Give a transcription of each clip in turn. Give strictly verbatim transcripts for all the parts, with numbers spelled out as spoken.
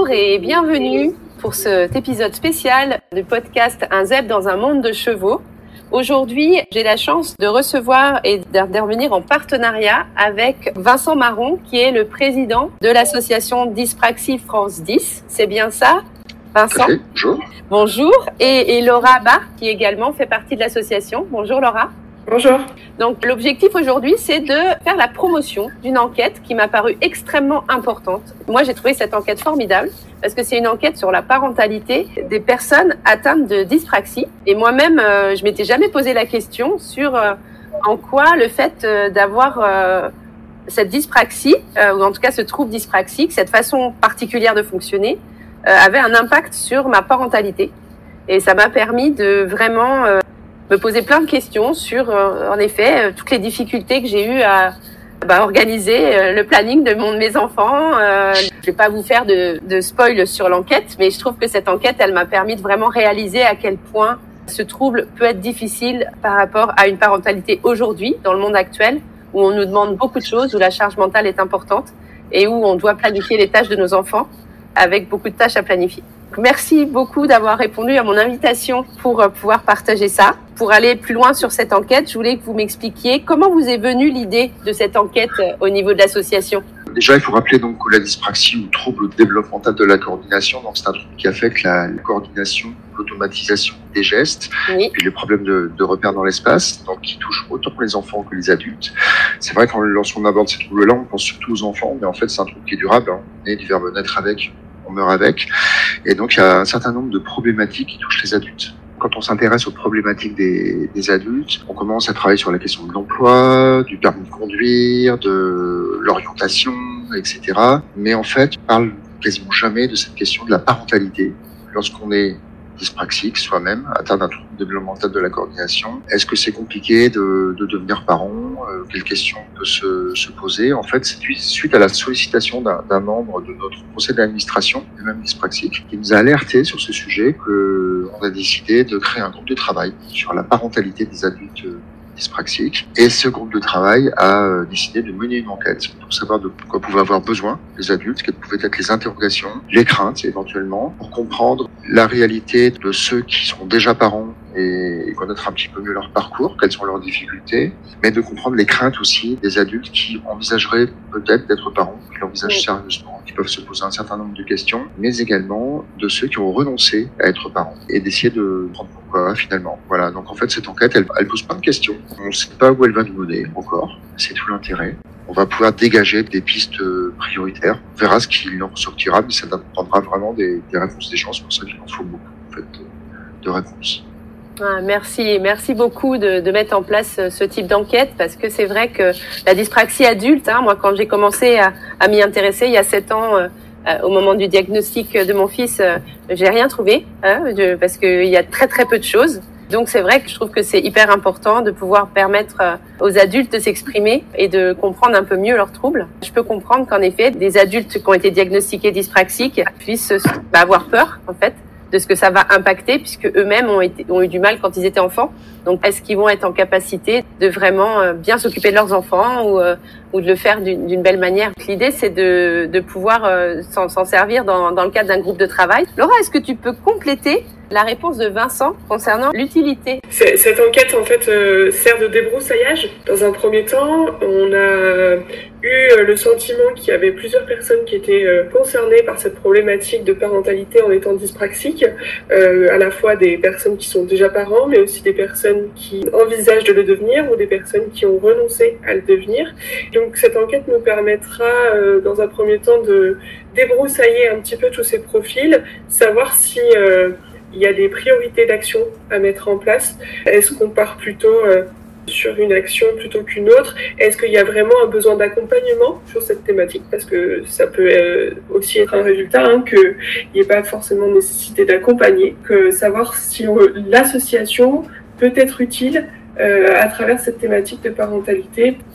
Bonjour et bienvenue pour cet épisode spécial du podcast Un zèbre dans un monde de chevaux. Aujourd'hui, j'ai la chance de recevoir et d'intervenir en partenariat avec Vincent Marron, qui est le président de l'association Dyspraxie France dix. C'est bien ça, Vincent? Okay, bonjour. Bonjour. Et, et Laura Bach, qui également fait partie de l'association. Bonjour Laura. Bonjour. Donc l'objectif aujourd'hui, c'est de faire la promotion d'une enquête qui m'a paru extrêmement importante. Moi, j'ai trouvé cette enquête formidable parce que c'est une enquête sur la parentalité des personnes atteintes de dyspraxie. Et moi-même, euh, je m'étais jamais posé la question sur euh, en quoi le fait euh, d'avoir euh, cette dyspraxie, euh, ou en tout cas ce trouble dyspraxique, cette façon particulière de fonctionner, euh, avait un impact sur ma parentalité. Et ça m'a permis de vraiment euh, me poser plein de questions sur, euh, en effet, euh, toutes les difficultés que j'ai eues à bah, organiser euh, le planning de, mon, de mes enfants. Euh, je vais pas vous faire de, de spoil sur l'enquête, mais je trouve que cette enquête, elle m'a permis de vraiment réaliser à quel point ce trouble peut être difficile par rapport à une parentalité aujourd'hui, dans le monde actuel, où on nous demande beaucoup de choses, où la charge mentale est importante et où on doit planifier les tâches de nos enfants avec beaucoup de tâches à planifier. Merci beaucoup d'avoir répondu à mon invitation pour pouvoir partager ça. Pour aller plus loin sur cette enquête, je voulais que vous m'expliquiez comment vous est venue l'idée de cette enquête au niveau de l'association. Déjà, il faut rappeler donc que la dyspraxie ou trouble développemental de la coordination, donc c'est un trouble qui affecte la, la coordination, l'automatisation des gestes, oui. Et les problèmes de, de repères dans l'espace, donc qui touchent autant les enfants que les adultes. C'est vrai que lorsqu'on aborde ces troubles-là, on pense surtout aux enfants, mais en fait, c'est un trouble qui est durable. Hein. On est du verbe naître avec, on meurt avec. Et donc, il y a un certain nombre de problématiques qui touchent les adultes. Quand on s'intéresse aux problématiques des, des adultes, on commence à travailler sur la question de l'emploi, du permis de conduire, de l'orientation, et cetera. Mais en fait, on parle quasiment jamais de cette question de la parentalité lorsqu'on est dyspraxique soi-même, atteint d'un trouble développemental de la coordination. Est-ce que c'est compliqué de, de devenir parent? euh, Quelles questions on peut se, se poser? En fait, c'est suite à la sollicitation d'un, d'un membre de notre conseil d'administration, lui-même dyspraxique, qui nous a alerté sur ce sujet qu'on a décidé de créer un groupe de travail sur la parentalité des adultes dyspraxiques. Et ce groupe de travail a décidé de mener une enquête pour savoir de quoi pouvaient avoir besoin les adultes, quelles pouvaient être les interrogations, les craintes éventuellement, pour comprendre la réalité de ceux qui sont déjà parents et connaître un petit peu mieux leur parcours, quelles sont leurs difficultés, mais de comprendre les craintes aussi des adultes qui envisageraient peut-être d'être parents, qui l'envisagent oui. sérieusement, qui peuvent se poser un certain nombre de questions, mais également de ceux qui ont renoncé à être parents et d'essayer de prendre pourquoi finalement. Voilà, donc en fait cette enquête, elle, elle pose plein de questions. On ne sait pas où elle va nous mener encore, c'est tout l'intérêt. On va pouvoir dégager des pistes prioritaires. On verra ce qu'il en ressortira, mais ça dépendra vraiment des, des réponses des gens. C'est pour ça qu'il en faut beaucoup en fait, de, de réponses. Ah, merci, merci beaucoup de, de mettre en place ce type d'enquête parce que c'est vrai que la dyspraxie adulte, hein, moi quand j'ai commencé à, à m'y intéresser il y a sept ans, euh, euh, au moment du diagnostic de mon fils, euh, j'ai rien trouvé hein, de, parce qu'il y a très très peu de choses. Donc c'est vrai que je trouve que c'est hyper important de pouvoir permettre aux adultes de s'exprimer et de comprendre un peu mieux leurs troubles. Je peux comprendre qu'en effet, des adultes qui ont été diagnostiqués dyspraxiques puissent bah, avoir peur en fait de ce que ça va impacter puisque eux-mêmes ont, été, ont eu du mal quand ils étaient enfants. Donc est-ce qu'ils vont être en capacité de vraiment bien s'occuper de leurs enfants ou, euh, ou de le faire d'une, d'une belle manière? L'idée c'est de, de pouvoir euh, s'en, s'en servir dans, dans le cadre d'un groupe de travail. Laura, est-ce que tu peux compléter la réponse de Vincent concernant l'utilité? C'est, cette enquête en fait euh, sert de débroussaillage. Dans un premier temps, on a eu le sentiment qu'il y avait plusieurs personnes qui étaient euh, concernées par cette problématique de parentalité en étant dyspraxiques, euh, à la fois des personnes qui sont déjà parents, mais aussi des personnes qui envisagent de le devenir ou des personnes qui ont renoncé à le devenir. Donc cette enquête nous permettra euh, dans un premier temps de débroussailler un petit peu tous ces profils, savoir si euh, il y a des priorités d'action à mettre en place. Est-ce qu'on part plutôt euh, sur une action plutôt qu'une autre? Est-ce qu'il y a vraiment un besoin d'accompagnement sur cette thématique? Parce que ça peut euh, aussi être un résultat, hein, qu'il n'y ait pas forcément nécessité d'accompagner, que savoir si on, l'association peut être utile euh, à travers cette thématique de parentalité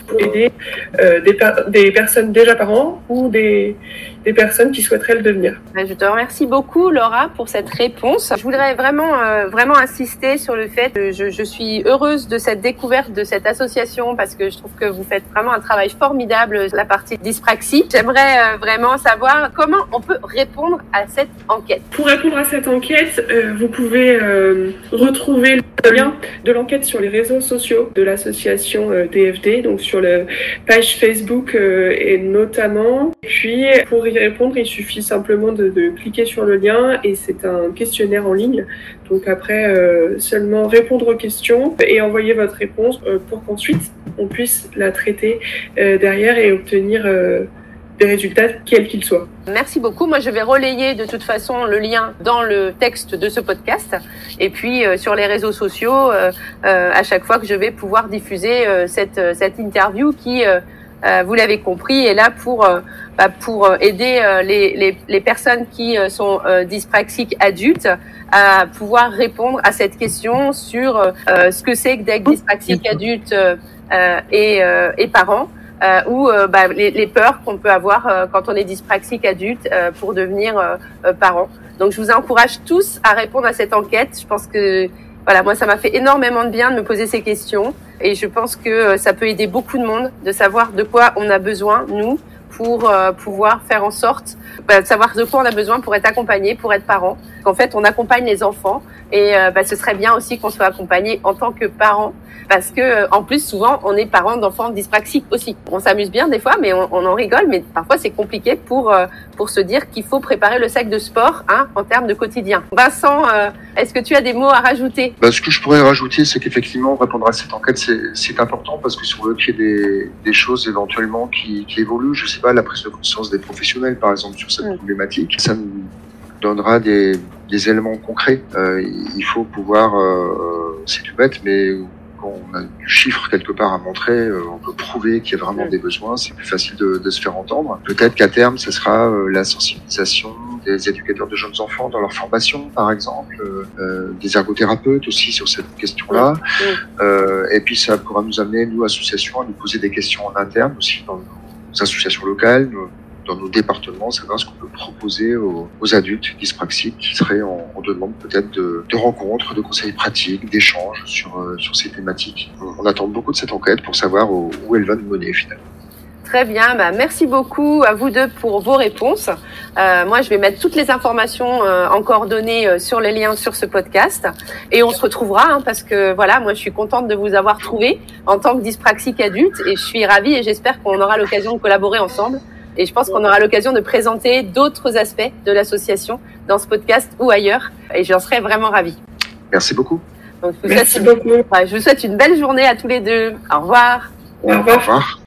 pour aider euh, des, per- des personnes déjà parents ou des, des personnes qui souhaiteraient le devenir. Je te remercie beaucoup, Laura, pour cette réponse. Je voudrais vraiment, euh, vraiment insister sur le fait que je, je suis heureuse de cette découverte de cette association parce que je trouve que vous faites vraiment un travail formidable, la partie dyspraxie. J'aimerais euh, vraiment savoir comment on peut répondre à cette enquête. Pour répondre à cette enquête, euh, vous pouvez euh, retrouver le lien de l'enquête sur les réseaux sociaux de l'association euh, D F D, donc sur la page Facebook euh, et notamment. Et puis, pour y répondre, il suffit simplement de, de cliquer sur le lien et c'est un questionnaire en ligne. Donc après, euh, seulement répondre aux questions et envoyer votre réponse euh, pour qu'ensuite on puisse la traiter euh, derrière et obtenir euh, des résultats quels qu'ils soient. Merci beaucoup. Moi, je vais relayer de toute façon le lien dans le texte de ce podcast et puis euh, sur les réseaux sociaux euh, euh, à chaque fois que je vais pouvoir diffuser euh, cette cette interview qui, euh, euh, vous l'avez compris, est là pour euh, bah, pour aider euh, les, les les personnes qui euh, sont euh, dyspraxiques adultes à pouvoir répondre à cette question sur euh, ce que c'est que d'être dyspraxique adulte euh, euh, et euh, et parents. Euh, ou euh, bah, les, les peurs qu'on peut avoir euh, quand on est dyspraxique adulte euh, pour devenir euh, euh, parent. Donc je vous encourage tous à répondre à cette enquête. Je pense que voilà, moi ça m'a fait énormément de bien de me poser ces questions et je pense que euh, ça peut aider beaucoup de monde de savoir de quoi on a besoin nous pour euh, pouvoir faire en sorte bah, de savoir de quoi on a besoin pour être accompagné, pour être parent. En fait, on accompagne les enfants et euh, bah, ce serait bien aussi qu'on soit accompagné en tant que parent. Parce que en plus souvent on est parents d'enfants dyspraxiques aussi. On s'amuse bien des fois, mais on, on en rigole. Mais parfois c'est compliqué pour euh, pour se dire qu'il faut préparer le sac de sport, hein, en termes de quotidien. Vincent, euh, est-ce que tu as des mots à rajouter? Bah, ce que je pourrais rajouter, c'est qu'effectivement répondre à cette enquête, c'est, c'est important parce que si on veut qu'il y ait des, des choses éventuellement qui, qui évoluent, je sais pas, la prise de conscience des professionnels par exemple sur cette mmh. problématique, ça nous donnera des, des éléments concrets. Euh, il faut pouvoir, euh, c'est tout bête, mais on a du chiffre quelque part à montrer, euh, on peut prouver qu'il y a vraiment des besoins, c'est plus facile de, de se faire entendre. Peut-être qu'à terme, ce sera euh, la sensibilisation des éducateurs de jeunes enfants dans leur formation, par exemple, euh, des ergothérapeutes aussi sur cette question-là. Oui. Euh, et puis ça pourra nous amener, nous, associations, à nous poser des questions en interne aussi dans nos associations locales, nos, dans nos départements, savoir ce qu'on peut proposer aux, aux adultes dyspraxiques qui seraient en, en demande peut-être de, de rencontres, de conseils pratiques, d'échanges sur, euh, sur ces thématiques. On, on attend beaucoup de cette enquête pour savoir où, où elle va nous mener finalement. Très bien, bah merci beaucoup à vous deux pour vos réponses. Euh, moi, je vais mettre toutes les informations euh, en coordonnées euh, sur les liens sur ce podcast et on se retrouvera hein, parce que voilà, moi je suis contente de vous avoir trouvé en tant que dyspraxique adulte et je suis ravie et j'espère qu'on aura l'occasion de collaborer ensemble. Et je pense qu'on aura l'occasion de présenter d'autres aspects de l'association dans ce podcast ou ailleurs. Et j'en serais vraiment ravie. Merci beaucoup. Donc, je vous Merci souhaite une, beaucoup. je vous souhaite une belle journée à tous les deux. Au revoir. Au revoir. Au revoir.